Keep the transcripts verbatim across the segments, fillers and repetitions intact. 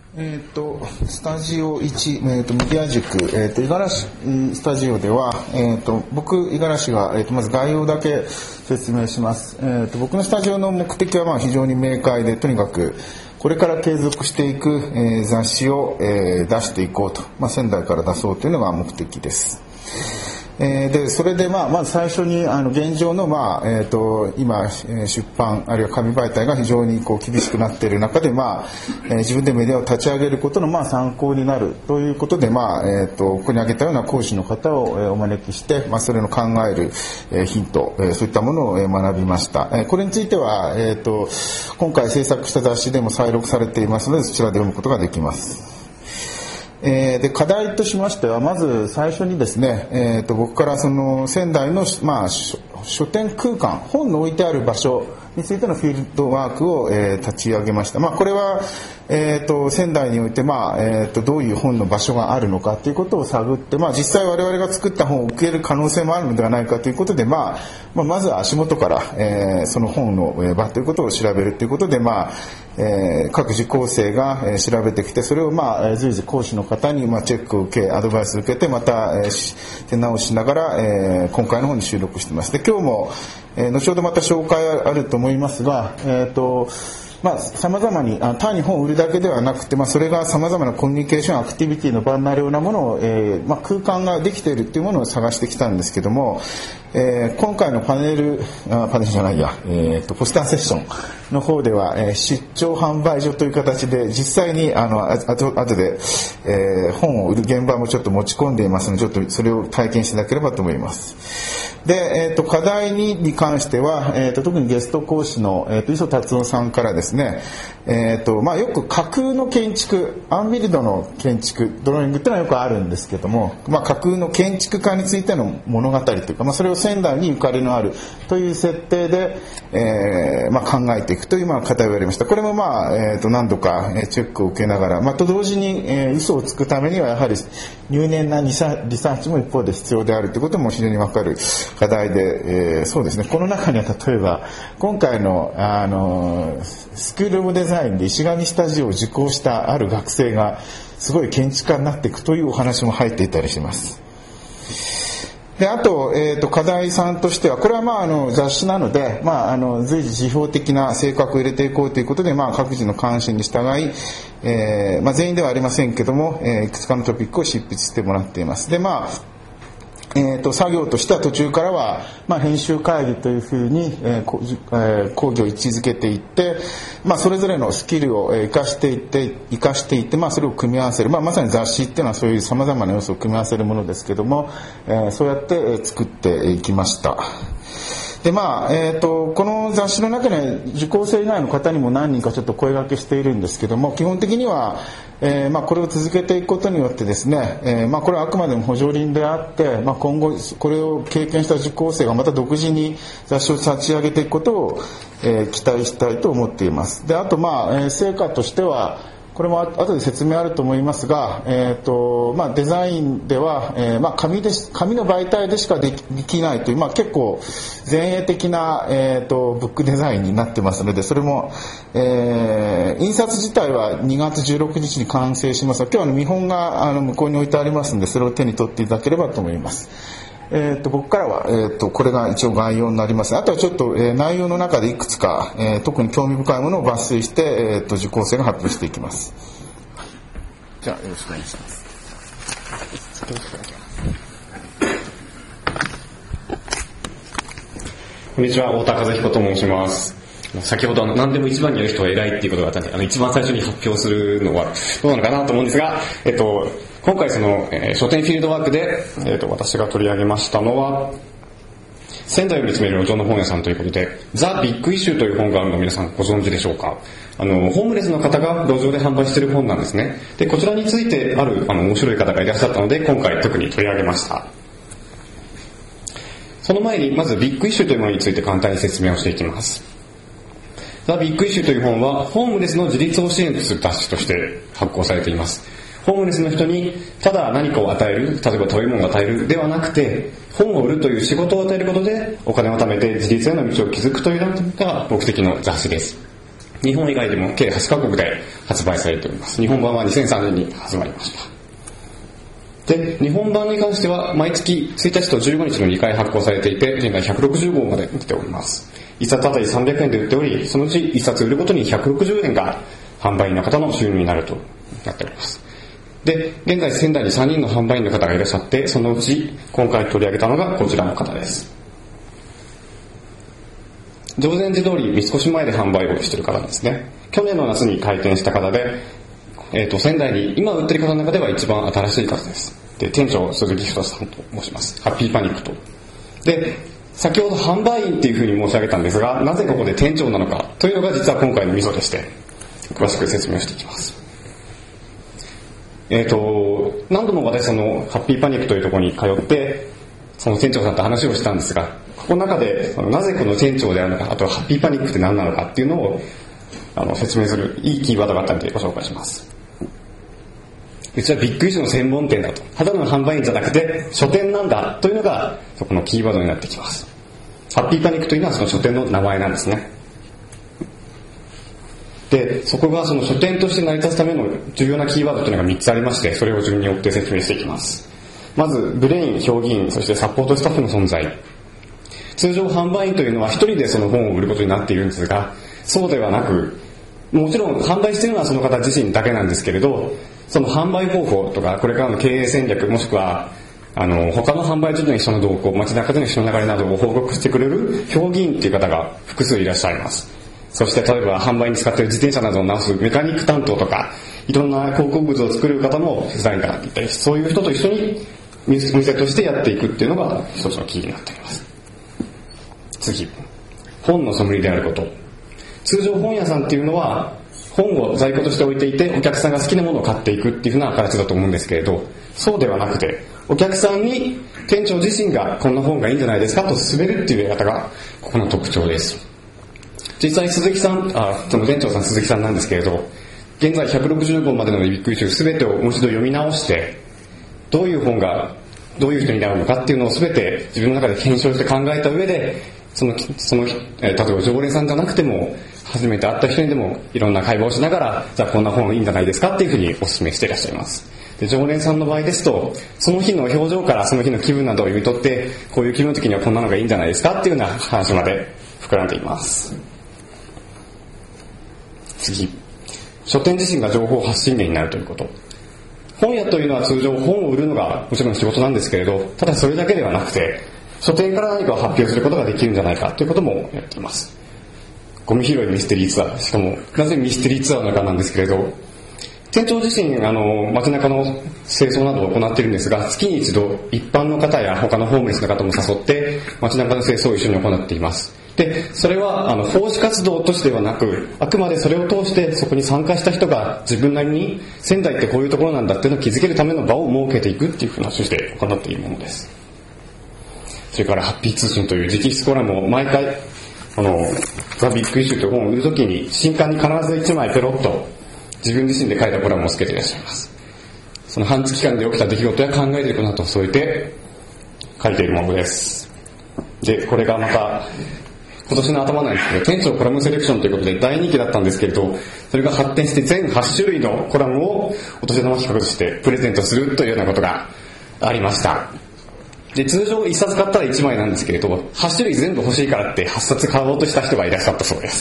えー、とスタジオいち、えー、とメディア塾、えー、と五十嵐スタジオでは、えー、と僕五十嵐が、えー、とまず概要だけ説明します。えー、と僕のスタジオの目的はまあ非常に明快で、とにかくこれから継続していく、えー、雑誌を、えー、出していこうと、まあ、仙台から出そうというのが目的です。えー、でそれで、まあ、まず最初にあの現状の、まあえー、と今出版あるいは紙媒体が非常にこう厳しくなっている中で、まあえー、自分でメディアを立ち上げることの、まあ、参考になるということで、まあえー、とここに挙げたような講師の方を、えー、お招きして、まあ、それの考える、えー、ヒント、えー、そういったものを、えー、学びました。えー、これについては、えー、と今回制作した雑誌でも再録されていますので、そちらで読むことができます。えー、で課題としましては、まず最初にですね、えー、と僕からその仙台の、まあ、書, 書店空間、本の置いてある場所についてのフィールドワークを、えー、立ち上げました。まあ、これは、えー、と仙台において、まあえー、とどういう本の場所があるのかということを探って、まあ、実際我々が作った本を受ける可能性もあるのではないかということで、まあまあ、まずは足元から、えー、その本の場ということを調べるということで、まあえー、各受講生が、えー、調べてきて、それを、まあ、随時講師の方に、まあ、チェックを受け、アドバイスを受けて、また、えー、手直ししながら、えー、今回の方に収録しています。で今日も、えー、後ほどまた紹介あると思いますが、えーとまあ、様々に単に本を売るだけではなくて、まあ、それが様々なコミュニケーションアクティビティの場になるようなものを、えーまあ、空間ができているというものを探してきたんですけども、えー、今回のパネルあパネルじゃないや、えー、とポスターセッションの方では、えー、出張販売所という形で実際にあのあと後で、えー、本を売る現場もちょっと持ち込んでいますので、ちょっとそれを体験しなければと思います。で、えー、と課題にに関しては、えー、と特にゲスト講師の、えー、と磯達夫さんからですね、えーとまあ、よく架空の建築、アンビルドの建築ドローイングっていうのはよくあるんですけども、まあ、架空の建築家についての物語というか、まあ、それを仙台にゆかりのあるという設定で、えーまあ、考えていくという、まあ、課題をやりました。これも、まあえー、と何度かチェックを受けながら、まあ、と同時に、えー、嘘をつくためにはやはり入念なリサリサーチも一方で必要であるということも非常に分かる課題で、えー、そうですね、この中には例えば今回の、あのスクールオブデザインで石上スタジオを受講したある学生がすごい建築家になっていくというお話も入っていたりします。であと、えー、と課題さんとしては、これは、まあ、あの雑誌なので、まあ、あの随時指標的な性格を入れていこうということで、まあ、各自の関心に従い、えーまあ、全員ではありませんけども、えー、いくつかのトピックを執筆してもらっています。でまあえー、と作業としては途中からは、まあ、編集会議というふうに、えーこえー、講義を位置づけていって、まあ、それぞれのスキルを生かしていって生かしていって、まあ、それを組み合わせる、まあ、まさに雑誌っていうのはそういうさまざまな要素を組み合わせるものですけども、えー、そうやって作っていきました。でまあえー、とこの雑誌の中に受講生以外の方にも何人かちょっと声掛けしているんですけども、基本的には、えーまあ、これを続けていくことによってですね、えーまあ、これはあくまでも補助輪であって、まあ、今後これを経験した受講生がまた独自に雑誌を立ち上げていくことを、えー、期待したいと思っています。であと、まあえー、成果としてはこれも後で説明あると思いますが、えーとまあ、デザインでは、えーまあ、紙で紙の媒体でしかで き, できないという、まあ、結構前衛的な、えーとブックデザインになってますので、それも、えー、印刷自体はにがつじゅうろくにちに完成しますが、今日は見本があの向こうに置いてありますので、それを手に取っていただければと思います。えー、と僕からは、えー、とこれが一応概要になります。あとはちょっと、えー、内容の中でいくつか、えー、特に興味深いものを抜粋して、えー、と受講生が発表していきます。じゃあよろしくお願いします。 こんにちは、太田和彦と申します。先ほどあの何でも一番にやる人は偉いっていうことがあったんで、あの一番最初に発表するのはどうなのかなと思うんですが、えっと今回その、えー、書店フィールドワークで、えー、と私が取り上げましたのは、仙台を見つめる路上の本屋さんということで、ザ・ビッグイシューという本があるのを皆さんご存知でしょうか。あのホームレスの方が路上で販売している本なんですね。でこちらについてあるあの面白い方がいらっしゃったので、今回特に取り上げました。その前にまずビッグイシューというものについて簡単に説明をしていきます。ザ・ビッグイシューという本はホームレスの自立を支援する雑誌として発行されています。ホームレスの人にただ何かを与える、例えば食べ物を与えるではなくて、本を売るという仕事を与えることでお金を貯めて自立への道を築くというのが目的の雑誌です。 日本以外でも計はちカ国で発売されております。日本版はにせんさんねんに始まりました。で、日本版に関しては毎月ついたちとじゅうごにちのにかい発行されていて、現在ひゃくろくじゅうごうまで出ております。いっさつあたりさんびゃくえんで売っており、そのうちいっさつ売るごとにひゃくろくじゅうえんが販売員の方の収入になるとなっております。で、現在仙台にさんにんの販売員の方がいらっしゃって、そのうち今回取り上げたのがこちらの方です。常禅寺通り三越前で販売をしている方ですね。去年の夏に開店した方で、えーと、仙台に今売ってる方の中では一番新しい方です。で、店長鈴木太さんと申します。ハッピーパニックと。で、先ほど販売員っていうふうに申し上げたんですが、なぜここで店長なのかというのが実は今回のミソでして、詳しく説明していきます。えーと、何度も私そのハッピーパニックというところに通って、その店長さんと話をしたんですが、ここの中でそのなぜこの店長であるのか、あとはハッピーパニックって何なのかっていうのをあの説明するいいキーワードがあったのでご紹介します。うちはビッグイシュの専門店だと。ただの販売員じゃなくて書店なんだというのがそこのキーワードになってきます。ハッピーパニックというのはその書店の名前なんですね。で、そこがその書店として成り立つための重要なキーワードというのがみっつありまして、それを順に追って説明していきます。まず、ブレイン、評議員、そしてサポートスタッフの存在。通常販売員というのは一人でその本を売ることになっているんですが、そうではなく、もちろん販売しているのはその方自身だけなんですけれど、その販売方法とか、これからの経営戦略、もしくは、あの、他の販売所での人の動向、街中での人の流れなどを報告してくれる評議員という方が複数いらっしゃいます。そして例えば販売に使っている自転車などを直すメカニック担当とか、いろんな広告物を作る方も手伝いがいたり、そういう人と一緒に店としてやっていくっていうのが一つのキーになっています。次、本のソムリエであること。通常本屋さんっていうのは本を在庫として置いていて、お客さんが好きなものを買っていくっていう風な形だと思うんですけれど、そうではなくて、お客さんに店長自身がこんな本がいいんじゃないですかと勧めるっていうやり方がここの特徴です。実際鈴木さん、あ、その店長さん鈴木さんなんですけれど、現在ひゃくろくじゅうごうまでのビッグイシュすべてをもう一度読み直して、どういう本がどういう人になるのかっていうのをすべて自分の中で検証して考えた上で、その、その、えー、例えば常連さんじゃなくても、初めて会った人にでもいろんな会話をしながら、じゃあこんな本いいんじゃないですかっていうふうにお勧めしていらっしゃいます。で、常連さんの場合ですと、その日の表情からその日の気分などを読み取って、こういう気分の時にはこんなのがいいんじゃないですかっていうような話まで膨らんでいます。次、書店自身が情報発信源になるということ。本屋というのは通常本を売るのがもちろん仕事なんですけれど、ただそれだけではなくて、書店から何かを発表することができるんじゃないかということもやっています。ゴミ拾いミステリーツアー、しかもなぜミステリーツアーなのかなんですけれど、店長自身あの街中の清掃などを行っているんですが、月に一度一般の方や他のホームレスの方も誘って街中の清掃を一緒に行っています。で、それはあの奉仕活動としてはなく、あくまでそれを通してそこに参加した人が自分なりに仙台ってこういうところなんだっていうのを気づけるための場を設けていくっていうふうな趣旨で行っているものです。それからハッピー通信という直筆コラムを毎回あのザ・ビッグイシューという本を売るときに新刊に必ずいちまいペロッと自分自身で書いたコラムをつけていらっしゃいます。その半月間で起きた出来事や考えていることなどを添えて書いているものです。で、これがまた今年の頭なんですけど、店長コラムセレクションということで大人気だったんですけれど、それが発展して全はちしゅるいのコラムをお年玉企画としてプレゼントするというようなことがありました。で、通常いっさつ買ったらいちまいなんですけれど、はちしゅるい全部欲しいからってはっさつ買おうとした人がいらっしゃったそうです。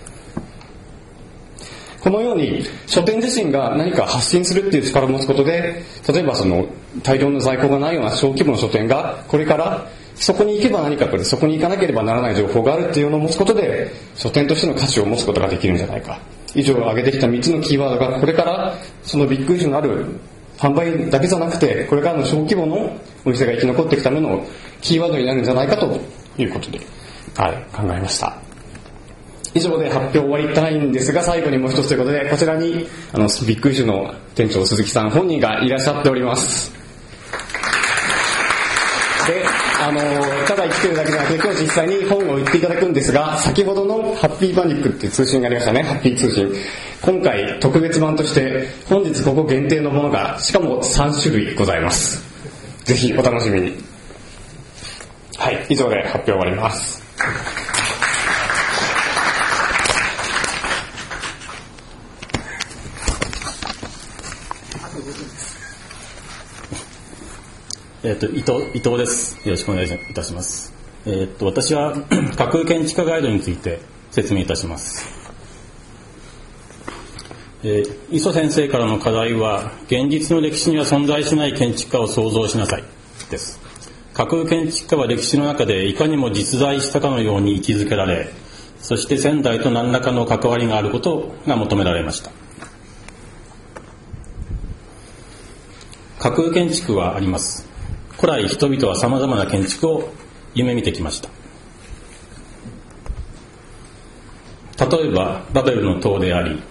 このように書店自身が何か発信するっていう力を持つことで、例えばその大量の在庫がないような小規模の書店がこれからそこに行けば何かこれそこに行かなければならない情報があるっていうのを持つことで、書店としての価値を持つことができるんじゃないか。以上挙げてきたみっつのキーワードがこれからそのビッグイシュのある販売だけじゃなくて、これからの小規模のお店が生き残っていくためのキーワードになるんじゃないかということで、はい、考えました。以上で発表終わりたいんですが、最後にもう一つということで、こちらにあのビッグイシュの店長鈴木さん本人がいらっしゃっております。で、あのただ生きてるだけじゃなくて、今日実際に本を売っていただくんですが、先ほどのハッピーパニックっていう通信がありましたね。ハッピー通信、今回特別版として本日ここ限定のものがしかもさんしゅるいございます。ぜひお楽しみに。はい、以上で発表終わります。 えー、と伊藤伊藤です。よろしくお願いいたします。えー、と私は架空建築家ガイドについて説明いたします。えー、磯先生からの課題は、現実の歴史には存在しない建築家を創造しなさいです。架空建築家は歴史の中でいかにも実在したかのように位置づけられ、そして先代と何らかの関わりがあることが求められました。架空建築はあります。古来人々はさまざまな建築を夢見てきました。例えばバベルの塔であり、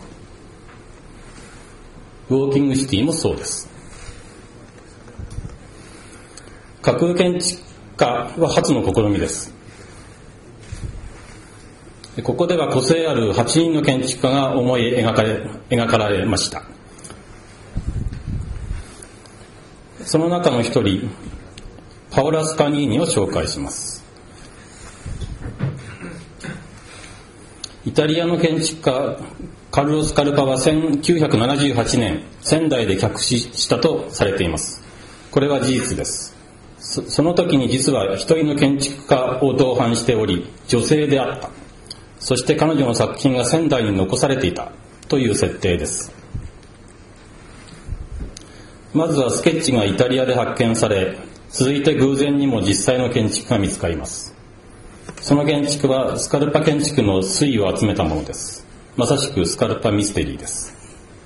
ウォーキングシティもそうです。架空建築家は初の試みです。ここでは個性あるはちにんの建築家が思い描かれ、描かられました。その中の一人、パオラ・スカニーニを紹介します。イタリアの建築家カルロス・カルパはせんきゅうひゃくななじゅうはちねん仙台で客死したとされています。これは事実です。そ, その時に実は一人の建築家を同伴しており、女性であった。そして彼女の作品が仙台に残されていたという設定です。まずはスケッチがイタリアで発見され、続いて偶然にも実際の建築が見つかります。その建築はスカルパ建築の粋を集めたものです。まさしくスカルパミステリーです。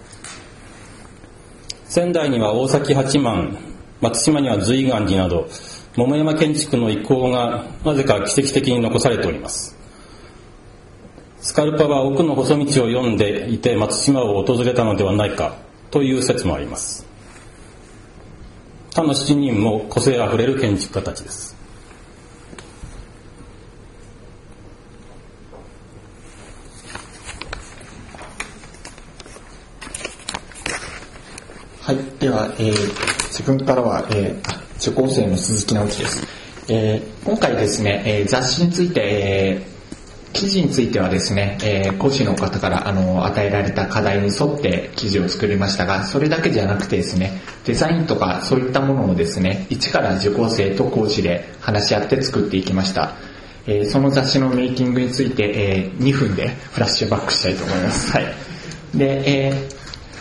仙台には大崎八幡、松島には随岩寺など、桃山建築の遺構がなぜか奇跡的に残されております。スカルパは奥の細道を読んでいて松島を訪れたのではないかという説もあります。他のしちにんも個性あふれる建築家たちです。 はい、では、えー、自分からは、えー、受講生の鈴木直樹です。えー、今回ですね、えー、雑誌について、えー、記事についてはですね、えー、講師の方からあの与えられた課題に沿って記事を作りましたが、それだけじゃなくてですね、デザインとかそういったものをですね、一から受講生と講師で話し合って作っていきました。えー、その雑誌のメイキングについて、えー、にふんでフラッシュバックしたいと思います。はい。で、えー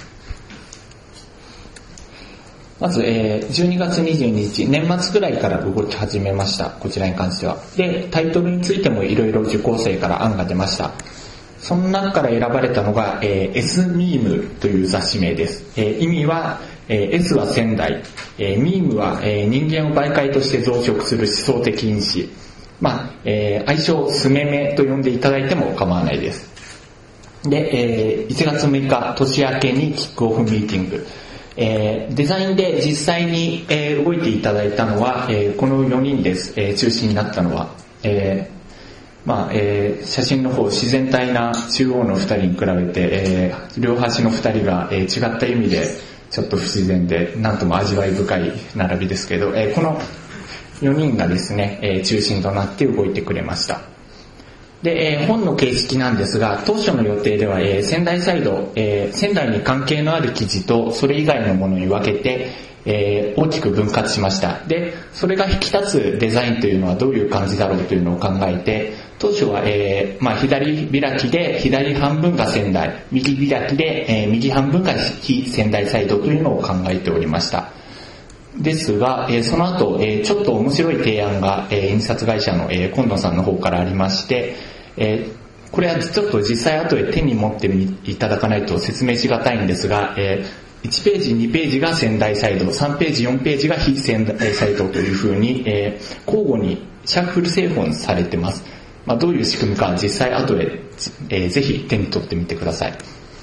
まず、えー、じゅうにがつにじゅうににち、年末ぐらいから動き始めました。こちらに関しては。で、タイトルについてもいろいろ受講生から案が出ました。その中から選ばれたのが、えー、S ミームという雑誌名です。えー、意味は、えー、S は仙台、えー、ミームは、えー、人間を媒介として増殖する思想的因子。まあ、えー、愛称スメメと呼んでいただいても構わないです。で、えー、いちがつむいか、年明けにキックオフミーティング。えー、デザインで実際に、えー、動いていただいたのは、えー、このよにんです、えー、中心になったのは、えーまあえー、写真の方自然体な中央のふたりに比べて、えー、両端のふたりが、えー、違った意味でちょっと不自然でなんとも味わい深い並びですけど、えー、このよにんがですね、えー、中心となって動いてくれました。で、えー、本の形式なんですが、当初の予定では、えー、仙台サイド、えー、仙台に関係のある記事とそれ以外のものに分けて、えー、大きく分割しました。で、それが引き立つデザインというのはどういう感じだろうというのを考えて、当初は、えーまあ、左開きで左半分が仙台、右開きで、えー、右半分が非仙台サイドというのを考えておりました。ですが、えー、その後、えー、ちょっと面白い提案が、えー、印刷会社の、えー、今野さんの方からありまして、えー、これはちょっと実際後で手に持っていただかないと説明しがたいんですが、えー、いちページにページが仙台サイド、さんページよんページが非仙台サイドというふうに、えー、交互にシャッフル製本されてます。まあ、どういう仕組みか実際後で、えー、ぜひ手に取ってみてください。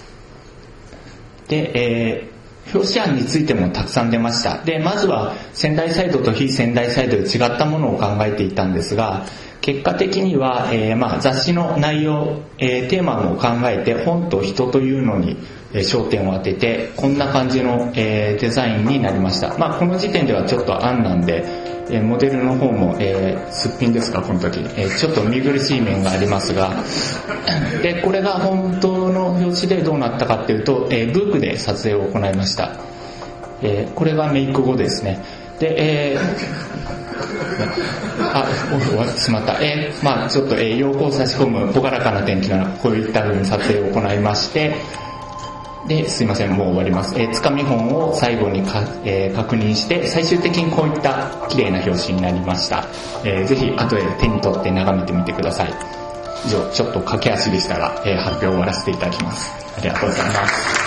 で、えー表紙案についてもたくさん出ました。で、まずは仙台サイドと非仙台サイドで違ったものを考えていたんですが、結果的には、えーまあ、雑誌の内容、えー、テーマも考えて本と人というのに、えー、焦点を当ててこんな感じの、えー、デザインになりました。まあ、この時点ではちょっと案なんで、えー、モデルの方も、えー、すっぴんですかこの時、えー、ちょっと見苦しい面がありますが、でこれが本当の表紙でどうなったかっていうと、えー、ブークで撮影を行いました。えー、これがメイク後ですね。 で、えー、あ、終わってしまった。えー、まあちょっと、えー、陽光を差し込む朗らかな天気の中、こういった風に撮影を行いまして、で、すいません、もう終わります。えー、つかみ本を最後にか、えー、確認して、最終的にこういった綺麗な表紙になりました。えー、ぜひ後で手に取って眺めてみてください。以上、ちょっと駆け足でしたが、えー、発表を終わらせていただきます。ありがとうございます。